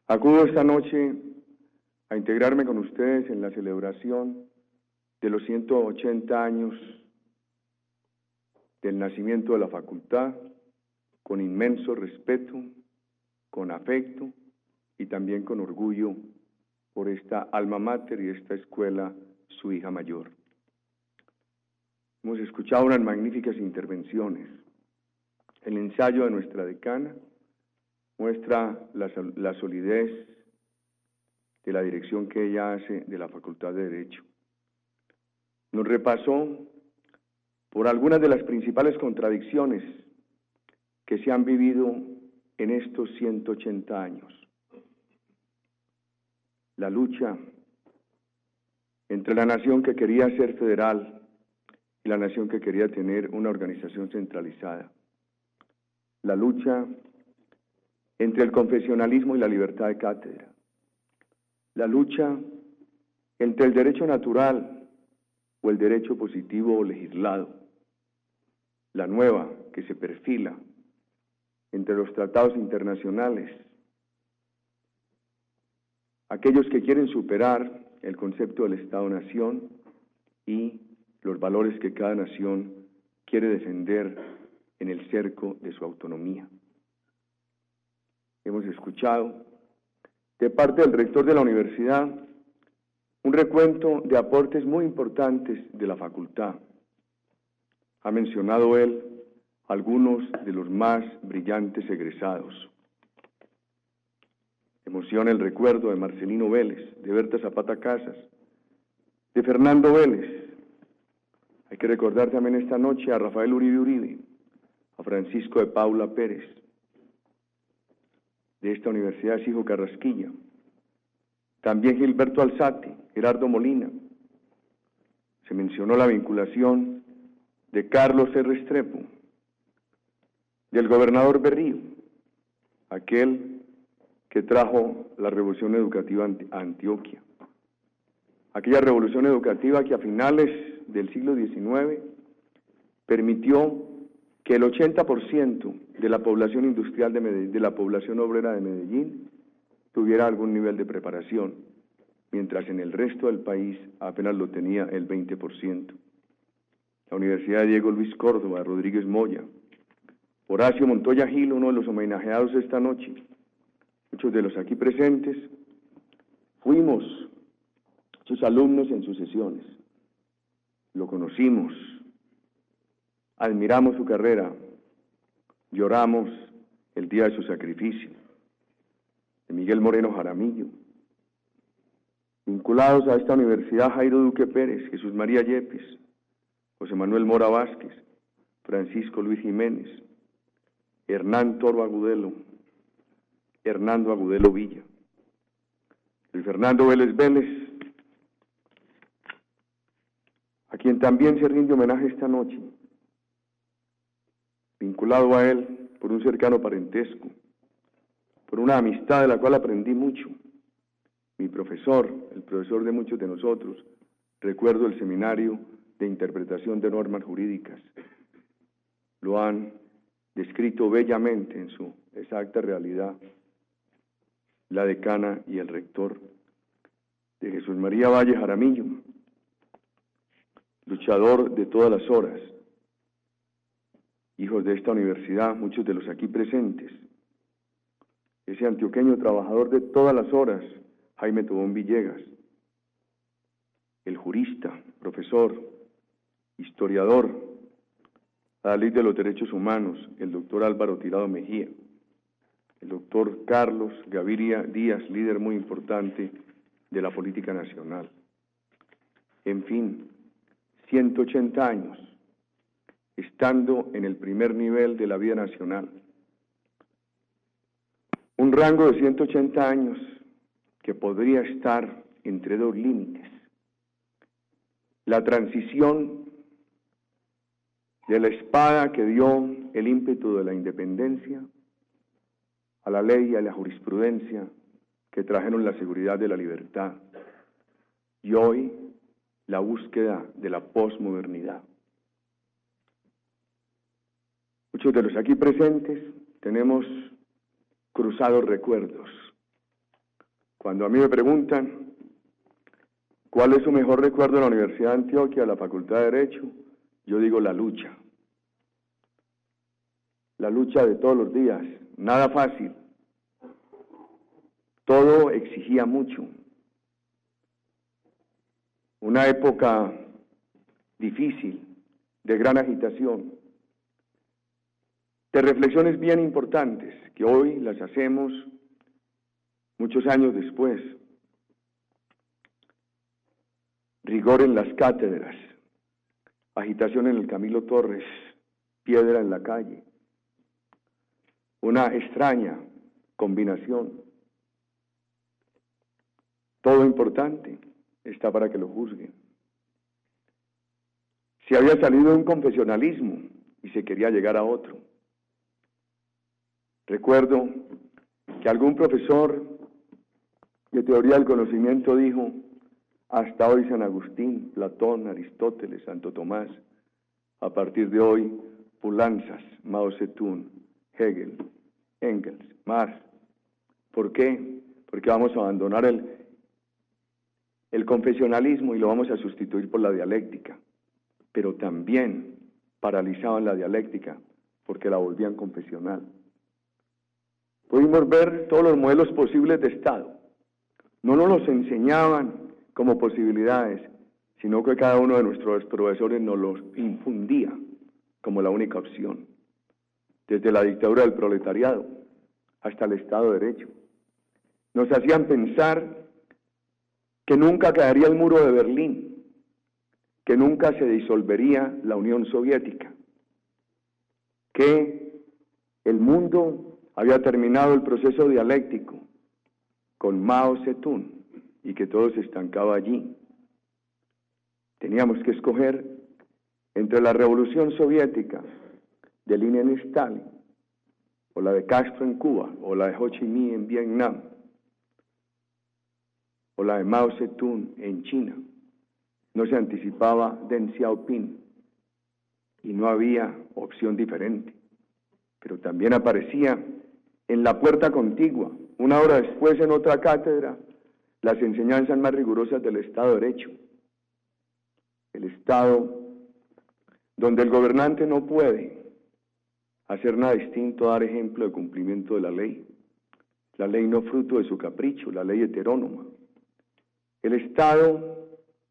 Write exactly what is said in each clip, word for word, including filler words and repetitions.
Acudo esta noche a integrarme con ustedes en la celebración de los ciento ochenta años del nacimiento de la facultad, con inmenso respeto, con afecto y también con orgullo por esta alma mater y esta escuela, su hija mayor. Hemos escuchado unas magníficas intervenciones. El ensayo de nuestra decana muestra la, la solidez de la dirección que ella hace de la Facultad de Derecho. Nos repasó por algunas de las principales contradicciones que se han vivido en estos ciento ochenta años. La lucha entre la nación que quería ser federal y la nación que quería tener una organización centralizada. La lucha entre el confesionalismo y la libertad de cátedra. La lucha entre el derecho natural o el derecho positivo o legislado. La nueva que se perfila entre los tratados internacionales. Aquellos que quieren superar el concepto del Estado-Nación y los valores que cada nación quiere defender en el cerco de su autonomía. Hemos escuchado de parte del rector de la universidad un recuento de aportes muy importantes de la facultad. Ha mencionado él algunos de los más brillantes egresados. Emociona el recuerdo de Marcelino Vélez, de Berta Zapata Casas, de Fernando Vélez. Hay que recordar también esta noche a Rafael Uribe Uribe, a Francisco de Paula Pérez, de esta universidad Sijo Carrasquilla, también Gilberto Alzate, Gerardo Molina. Se mencionó la vinculación de Carlos R. Restrepo, del gobernador Berrío, aquel que trajo la revolución educativa a Antioquia. Aquella revolución educativa que a finales del siglo diecinueve permitió que el ochenta por ciento de la población industrial de Medellín, de la población obrera de Medellín, tuviera algún nivel de preparación, mientras en el resto del país apenas lo tenía el veinte por ciento. La Universidad de Diego Luis Córdoba, Rodríguez Moya, Horacio Montoya Gil, uno de los homenajeados esta noche, muchos de los aquí presentes, fuimos sus alumnos en sus sesiones, lo conocimos, admiramos su carrera, lloramos el día de su sacrificio, de Miguel Moreno Jaramillo. Vinculados a esta universidad, Jairo Duque Pérez, Jesús María Yepes, José Manuel Mora Vázquez, Francisco Luis Jiménez, Hernán Toro Agudelo, Hernando Agudelo Villa, Luis Fernando Vélez Vélez, a quien también se rinde homenaje esta noche, vinculado a él por un cercano parentesco, por una amistad de la cual aprendí mucho. Mi profesor, el profesor de muchos de nosotros, recuerdo el seminario de interpretación de normas jurídicas. Lo han descrito bellamente en su exacta realidad la decana y el rector, de Jesús María Valle Jaramillo, luchador de todas las horas, hijos de esta universidad, muchos de los aquí presentes, ese antioqueño trabajador de todas las horas, Jaime Tobón Villegas, el jurista, profesor, historiador, adalid de los derechos humanos, el doctor Álvaro Tirado Mejía, el doctor Carlos Gaviria Díaz, líder muy importante de la política nacional. En fin, ciento ochenta años, estando en el primer nivel de la vida nacional. Un rango de ciento ochenta años que podría estar entre dos límites. La transición de la espada que dio el ímpetu de la independencia a la ley y a la jurisprudencia que trajeron la seguridad de la libertad. Y hoy, la búsqueda de la posmodernidad. Muchos de los aquí presentes tenemos cruzados recuerdos Cuando a mí me preguntan cuál es su mejor recuerdo de la Universidad de Antioquia, de la Facultad de Derecho, yo digo la lucha. La lucha de todos los días, nada fácil. Todo exigía mucho. Una época difícil, de gran agitación, de reflexiones bien importantes que hoy las hacemos muchos años después. Rigor en las cátedras, agitación en el Camilo Torres, piedra en la calle. Una extraña combinación. Todo importante está para que lo juzguen. Se había salido de un confesionalismo y se quería llegar a otro. Recuerdo que algún profesor de teoría del conocimiento dijo: hasta hoy San Agustín, Platón, Aristóteles, Santo Tomás, a partir de hoy Pulanzas, Mao Zedong, Hegel, Engels, Marx. ¿Por qué? Porque vamos a abandonar el, el confesionalismo y lo vamos a sustituir por la dialéctica. Pero también paralizaban la dialéctica porque la volvían confesional. Pudimos ver todos los modelos posibles de Estado. No nos los enseñaban como posibilidades, sino que cada uno de nuestros profesores nos los infundía como la única opción. Desde la dictadura del proletariado hasta el Estado de Derecho. Nos hacían pensar que nunca caería el muro de Berlín, que nunca se disolvería la Unión Soviética, que el mundo había terminado el proceso dialéctico con Mao Zedong y que todo se estancaba allí. Teníamos que escoger entre la revolución soviética de Lenin en Stalin, o la de Castro en Cuba, o la de Ho Chi Minh en Vietnam, o la de Mao Zedong en China. No se anticipaba Deng Xiaoping y no había opción diferente. Pero también aparecía en la puerta contigua, una hora después en otra cátedra, las enseñanzas más rigurosas del Estado de Derecho. El Estado donde el gobernante no puede hacer nada distinto a dar ejemplo de cumplimiento de la ley. La ley no fruto de su capricho, la ley heterónoma. El Estado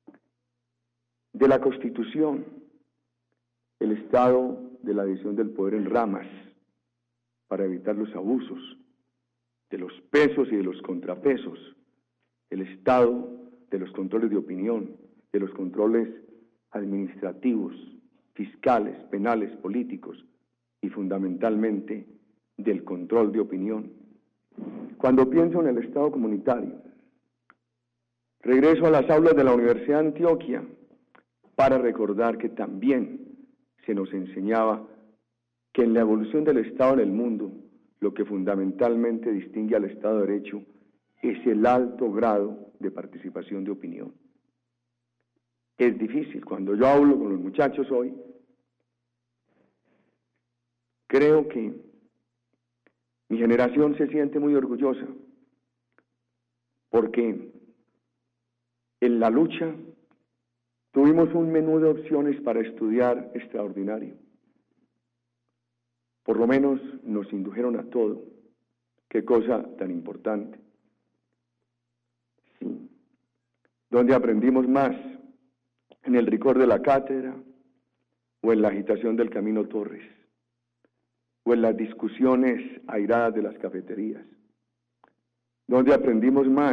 de la Constitución, el Estado de la división del poder en ramas, para evitar los abusos, de los pesos y de los contrapesos, el Estado de los controles de opinión, de los controles administrativos, fiscales, penales, políticos y fundamentalmente del control de opinión. Cuando pienso en el Estado comunitario, regreso a las aulas de la Universidad de Antioquia para recordar que también se nos enseñaba que en la evolución del Estado en el mundo, lo que fundamentalmente distingue al Estado de Derecho es el alto grado de participación de opinión. Es difícil. Cuando yo hablo con los muchachos hoy, creo que mi generación se siente muy orgullosa, porque en la lucha tuvimos un menú de opciones para estudiar extraordinario. Por lo menos nos indujeron a todo. Qué cosa tan importante. Sí. ¿Dónde aprendimos más? ¿En el rigor de la cátedra o en la agitación del Camino Torres? ¿O en las discusiones airadas de las cafeterías? ¿Dónde aprendimos más?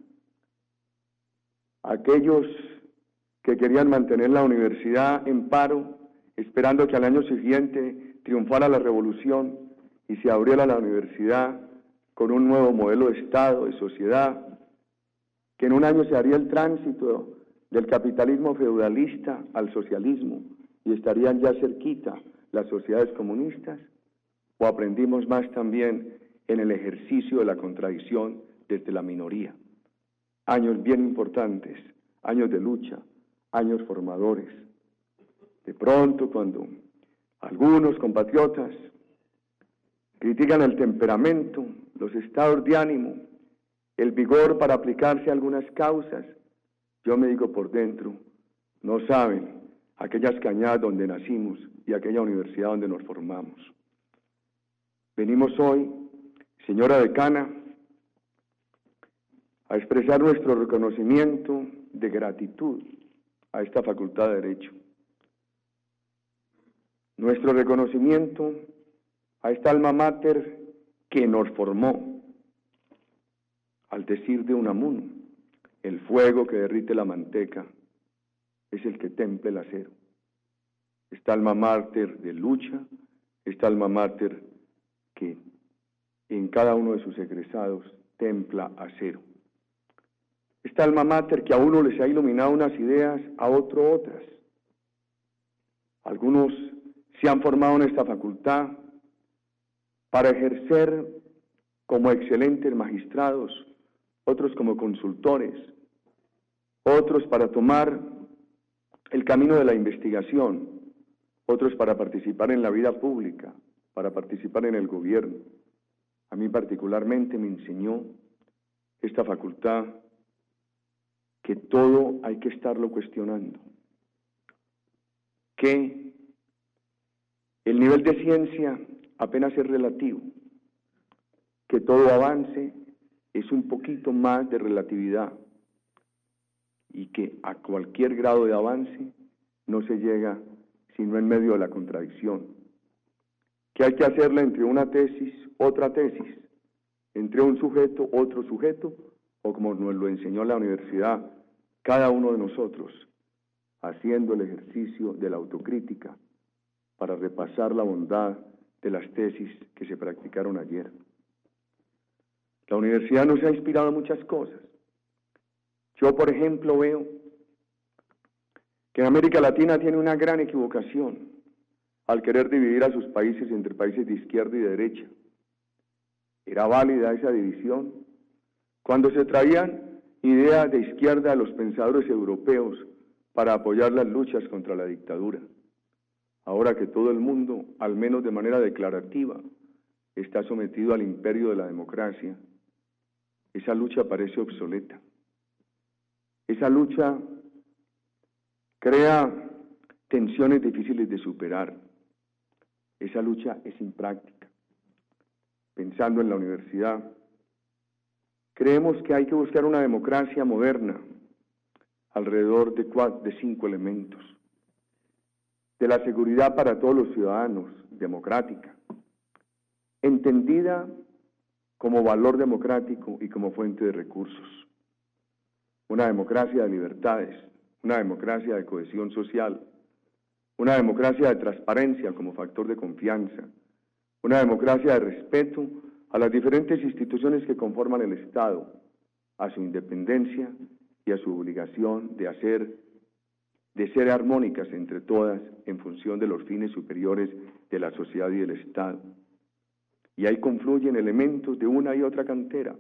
Aquellos que querían mantener la universidad en paro, esperando que al año siguiente triunfara la revolución y se abriera la universidad con un nuevo modelo de Estado, de sociedad, que en un año se haría el tránsito del capitalismo feudalista al socialismo y estarían ya cerquita las sociedades comunistas, o aprendimos más también en el ejercicio de la contradicción desde la minoría. Años bien importantes, años de lucha, años formadores. De pronto, cuando algunos compatriotas critican el temperamento, los estados de ánimo, el vigor para aplicarse a algunas causas, yo me digo por dentro, no saben aquellas cañadas donde nacimos y aquella universidad donde nos formamos. Venimos hoy, señora decana, a expresar nuestro reconocimiento de gratitud a esta Facultad de Derecho. Nuestro reconocimiento a esta alma mater que nos formó, al decir de Unamuno, el fuego que derrite la manteca es el que templa el acero. Esta alma mater de lucha, esta alma mater que en cada uno de sus egresados templa acero. Esta alma mater que a uno les ha iluminado unas ideas, a otro otras. Algunos se han formado en esta facultad para ejercer como excelentes magistrados, otros como consultores, otros para tomar el camino de la investigación, otros para participar en la vida pública, para participar en el gobierno. A mí particularmente me enseñó esta facultad que todo hay que estarlo cuestionando, que el nivel de ciencia apenas es relativo, que todo avance es un poquito más de relatividad y que a cualquier grado de avance no se llega sino en medio de la contradicción, que hay que hacerla entre una tesis, otra tesis, entre un sujeto, otro sujeto, o como nos lo enseñó la universidad, cada uno de nosotros, haciendo el ejercicio de la autocrítica para repasar la bondad de las tesis que se practicaron ayer. La universidad nos ha inspirado en muchas cosas. Yo, por ejemplo, veo que América Latina tiene una gran equivocación al querer dividir a sus países entre países de izquierda y de derecha. Era válida esa división cuando se traían ideas de izquierda a los pensadores europeos para apoyar las luchas contra la dictadura. Ahora que todo el mundo, al menos de manera declarativa, está sometido al imperio de la democracia, esa lucha parece obsoleta. Esa lucha crea tensiones difíciles de superar. Esa lucha es impráctica. Pensando en la universidad, creemos que hay que buscar una democracia moderna alrededor de, cuatro, de cinco elementos. De la seguridad para todos los ciudadanos, democrática, entendida como valor democrático y como fuente de recursos. Una democracia de libertades, una democracia de cohesión social, una democracia de transparencia como factor de confianza, una democracia de respeto a las diferentes instituciones que conforman el Estado, a su independencia y a su obligación de hacer, de ser armónicas entre todas en función de los fines superiores de la sociedad y del Estado. Y ahí confluyen elementos de una y otra cantera.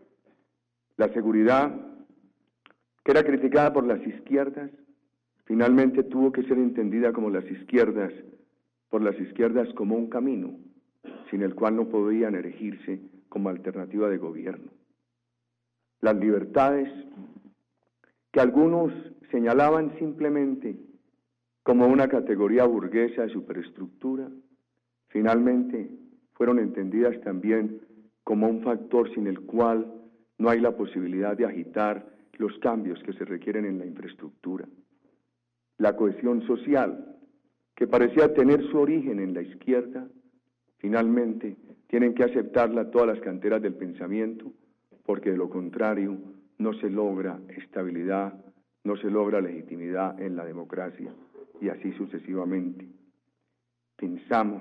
La seguridad, que era criticada por las izquierdas, finalmente tuvo que ser entendida como las izquierdas, por las izquierdas como un camino, sin el cual no podían erigirse como alternativa de gobierno. Las libertades, que algunos señalaban simplemente como una categoría burguesa de superestructura, finalmente fueron entendidas también como un factor sin el cual no hay la posibilidad de agitar los cambios que se requieren en la infraestructura. La cohesión social, que parecía tener su origen en la izquierda, finalmente tienen que aceptarla todas las canteras del pensamiento, porque de lo contrario no se logra estabilidad, no se logra legitimidad en la democracia, y así sucesivamente. Pensamos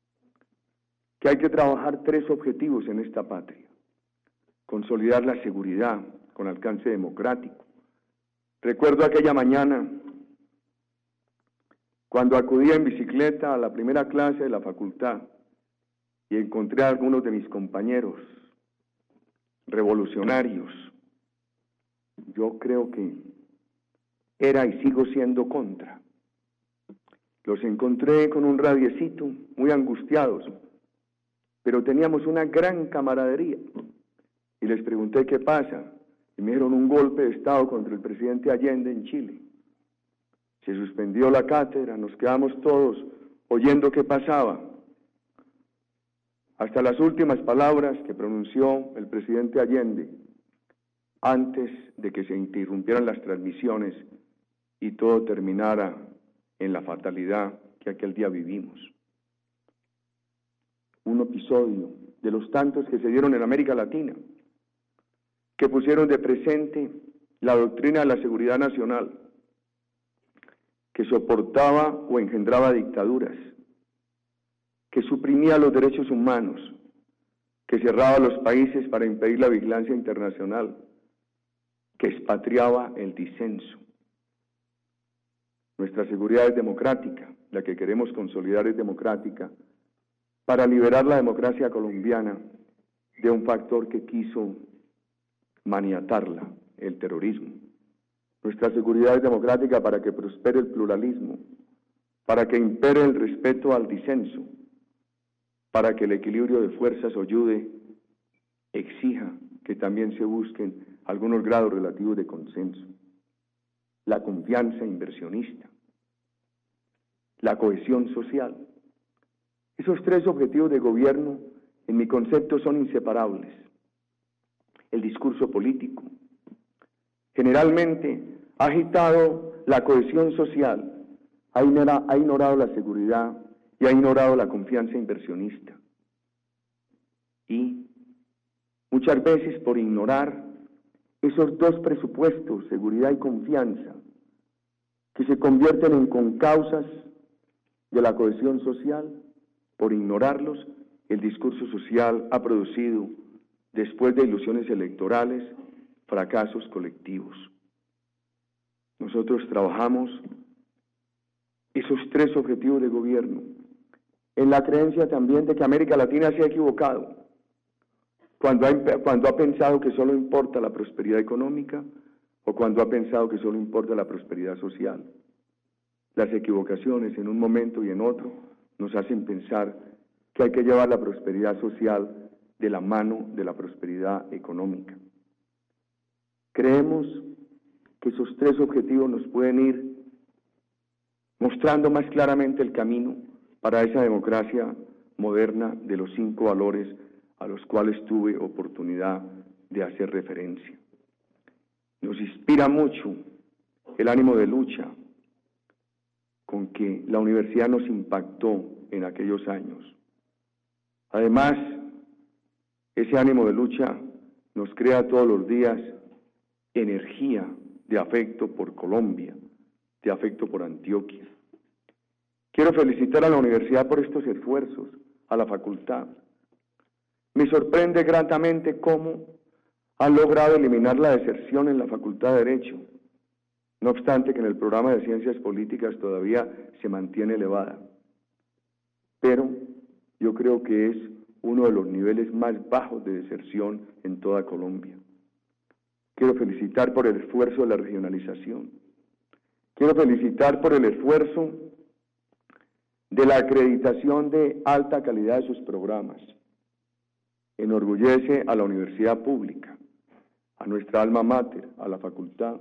que hay que trabajar tres objetivos en esta patria: consolidar la seguridad con alcance democrático. Recuerdo aquella mañana cuando acudí en bicicleta a la primera clase de la facultad y encontré a algunos de mis compañeros revolucionarios. Yo creo que era y sigo siendo contra. Los encontré con un radiecito, muy angustiados, pero teníamos una gran camaradería. y les pregunté qué pasa, y me dieron un golpe de Estado contra el presidente Allende en Chile. Se suspendió la cátedra, nos quedamos todos oyendo qué pasaba, hasta las últimas palabras que pronunció el presidente Allende, antes de que se interrumpieran las transmisiones y todo terminara en la fatalidad que aquel día vivimos. Un episodio de los tantos que se dieron en América Latina, que pusieron de presente la doctrina de la seguridad nacional, que soportaba o engendraba dictaduras, que suprimía los derechos humanos, que cerraba los países para impedir la vigilancia internacional, que expatriaba el disenso. Nuestra seguridad es democrática, la que queremos consolidar es democrática, para liberar la democracia colombiana de un factor que quiso maniatarla, el terrorismo. Nuestra seguridad es democrática para que prospere el pluralismo, para que impere el respeto al disenso, para que el equilibrio de fuerzas ayude, exija que también se busquen algunos grados relativos de consenso, la confianza inversionista, la cohesión social. Esos tres objetivos de gobierno, en mi concepto, son inseparables. El discurso político generalmente ha agitado la cohesión social, ha ignorado, ha ignorado la seguridad y ha ignorado la confianza inversionista. Y muchas veces por ignorar esos dos presupuestos, seguridad y confianza, que se convierten en concausas de la cohesión social, por ignorarlos, el discurso social ha producido, después de ilusiones electorales, fracasos colectivos. Nosotros trabajamos esos tres objetivos de gobierno, en la creencia también de que América Latina se ha equivocado, cuando ha, cuando ha pensado que solo importa la prosperidad económica, o cuando ha pensado que solo importa la prosperidad social. Las equivocaciones en un momento y en otro nos hacen pensar que hay que llevar la prosperidad social de la mano de la prosperidad económica. Creemos que esos tres objetivos nos pueden ir mostrando más claramente el camino para esa democracia moderna de los cinco valores a los cuales tuve oportunidad de hacer referencia. Nos inspira mucho el ánimo de lucha con que la universidad nos impactó en aquellos años. Además, ese ánimo de lucha nos crea todos los días energía de afecto por Colombia, de afecto por Antioquia. Quiero felicitar a la universidad por estos esfuerzos, a la facultad. Me sorprende gratamente cómo han logrado eliminar la deserción en la Facultad de Derecho, no obstante que en el programa de Ciencias Políticas todavía se mantiene elevada. Pero yo creo que es uno de los niveles más bajos de deserción en toda Colombia. Quiero felicitar por el esfuerzo de la regionalización. Quiero felicitar por el esfuerzo de la acreditación de alta calidad de sus programas. Enorgullece a la universidad pública, a nuestra alma mater, a la facultad,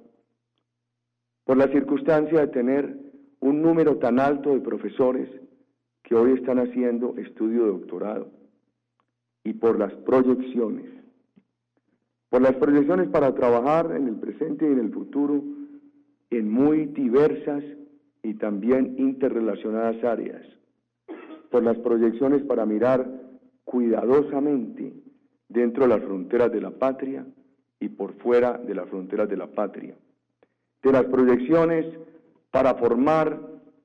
por la circunstancia de tener un número tan alto de profesores que hoy están haciendo estudio de doctorado, y por las proyecciones, por las proyecciones para trabajar en el presente y en el futuro en muy diversas y también interrelacionadas áreas, por las proyecciones para mirar cuidadosamente dentro de las fronteras de la patria y por fuera de las fronteras de la patria, de las proyecciones para formar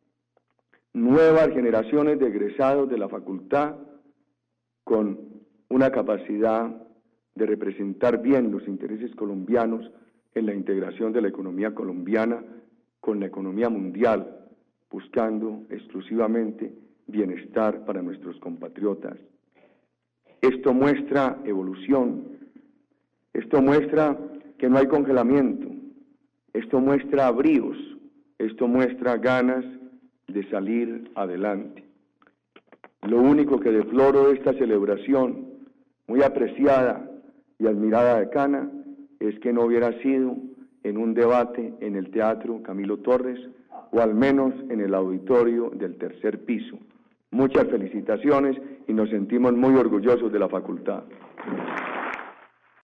nuevas generaciones de egresados de la facultad con una capacidad de representar bien los intereses colombianos en la integración de la economía colombiana con la economía mundial, buscando exclusivamente bienestar para nuestros compatriotas. Esto muestra evolución, esto muestra que no hay congelamiento, esto muestra bríos, esto muestra ganas de salir adelante. Lo único que deploro de esta celebración, muy apreciada y admirada decana es que no hubiera sido en un debate en el Teatro Camilo Torres o al menos en el auditorio del tercer piso. Muchas felicitaciones y nos sentimos muy orgullosos de la facultad.